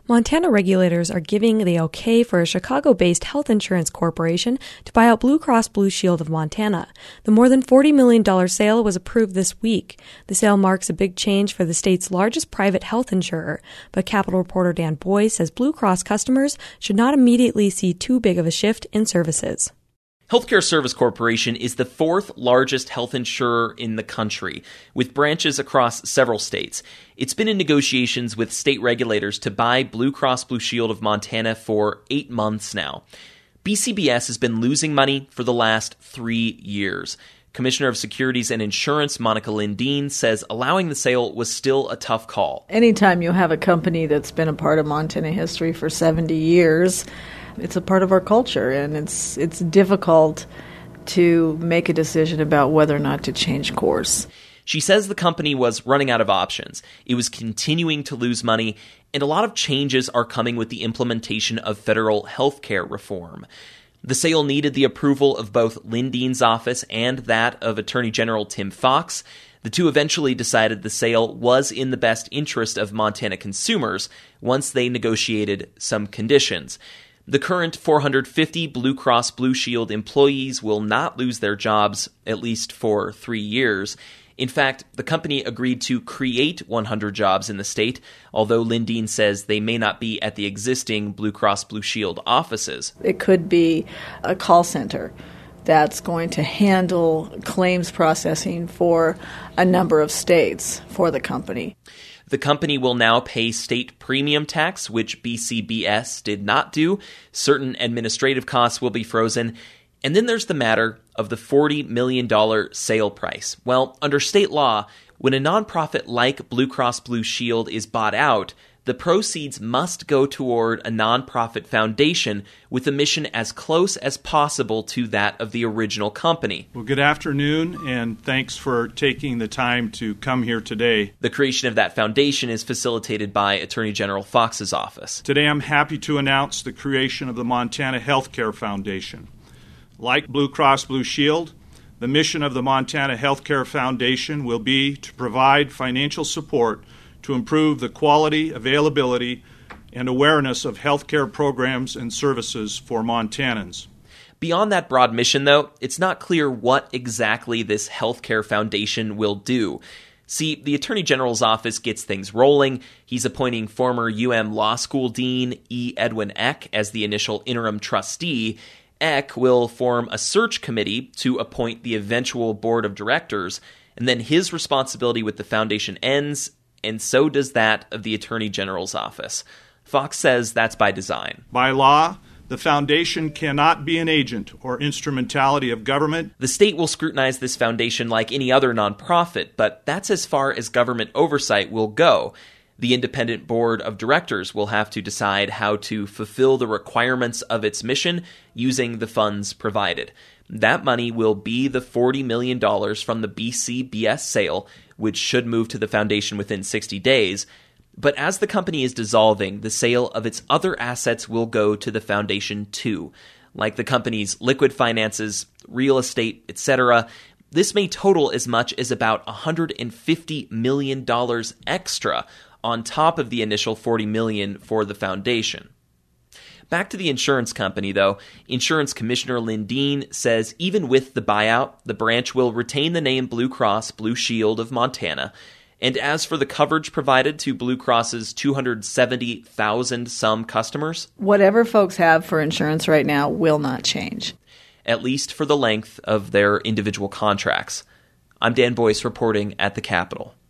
Montana regulators are giving the okay for a Chicago-based health insurance corporation to buy out Blue Cross Blue Shield of Montana. The more than $40 million sale was approved this week. The sale marks a big change for the state's largest private health insurer, but Capitol reporter Dan Boyd says Blue Cross customers should not immediately see too big of a shift in services. Healthcare Service Corporation is the fourth largest health insurer in the country, with branches across several states. It's been in negotiations with state regulators to buy Blue Cross Blue Shield of Montana for 8 months now. BCBS has been losing money for the last 3 years. Commissioner of Securities and Insurance Monica Lindeen says allowing the sale was still a tough call. Anytime you have a company that's been a part of Montana history for 70 years, it's a part of our culture, and it's difficult to make a decision about whether or not to change course. She says the company was running out of options. It was continuing to lose money, and a lot of changes are coming with the implementation of federal health care reform. The sale needed the approval of both Lindeen's office and that of Attorney General Tim Fox. The two eventually decided the sale was in the best interest of Montana consumers once they negotiated some conditions. The current 450 Blue Cross Blue Shield employees will not lose their jobs, at least for 3 years. In fact, the company agreed to create 100 jobs in the state, although Lindeen says they may not be at the existing Blue Cross Blue Shield offices. It could be a call center that's going to handle claims processing for a number of states for the company. The company will now pay state premium tax, which BCBS did not do. Certain administrative costs will be frozen. And then there's the matter of the $40 million sale price. Well, under state law, when a nonprofit like Blue Cross Blue Shield is bought out, the proceeds must go toward a nonprofit foundation with a mission as close as possible to that of the original company. Well, good afternoon, and thanks for taking the time to come here today. The creation of that foundation is facilitated by Attorney General Fox's office. Today I'm happy to announce the creation of the Montana Healthcare Foundation. Like Blue Cross Blue Shield, the mission of the Montana Healthcare Foundation will be to provide financial support to improve the quality, availability, and awareness of healthcare programs and services for Montanans. Beyond that broad mission, though, it's not clear what exactly this healthcare foundation will do. See, the Attorney General's office gets things rolling. He's appointing former Law School Dean E. Edwin Eck as the initial interim trustee. Eck will form a search committee to appoint the eventual board of directors, and then his responsibility with the foundation ends, and so does that of the Attorney General's office. Fox says that's by design. By law, the foundation cannot be an agent or instrumentality of government. The state will scrutinize this foundation like any other nonprofit, but that's as far as government oversight will go. The independent board of directors will have to decide how to fulfill the requirements of its mission using the funds provided. That money will be the $40 million from the BCBS sale, which should move to the foundation within 60 days. But as the company is dissolving, the sale of its other assets will go to the foundation too, like the company's liquid finances, real estate, etc. This may total as much as about $150 million extra on top of the initial $40 million for the foundation. Back to the insurance company, though. Insurance Commissioner Lindeen says even with the buyout, the branch will retain the name Blue Cross Blue Shield of Montana. And as for the coverage provided to Blue Cross's 270,000 some customers, whatever folks have for insurance right now will not change, at least for the length of their individual contracts. I'm Dan Boyce reporting at the Capitol.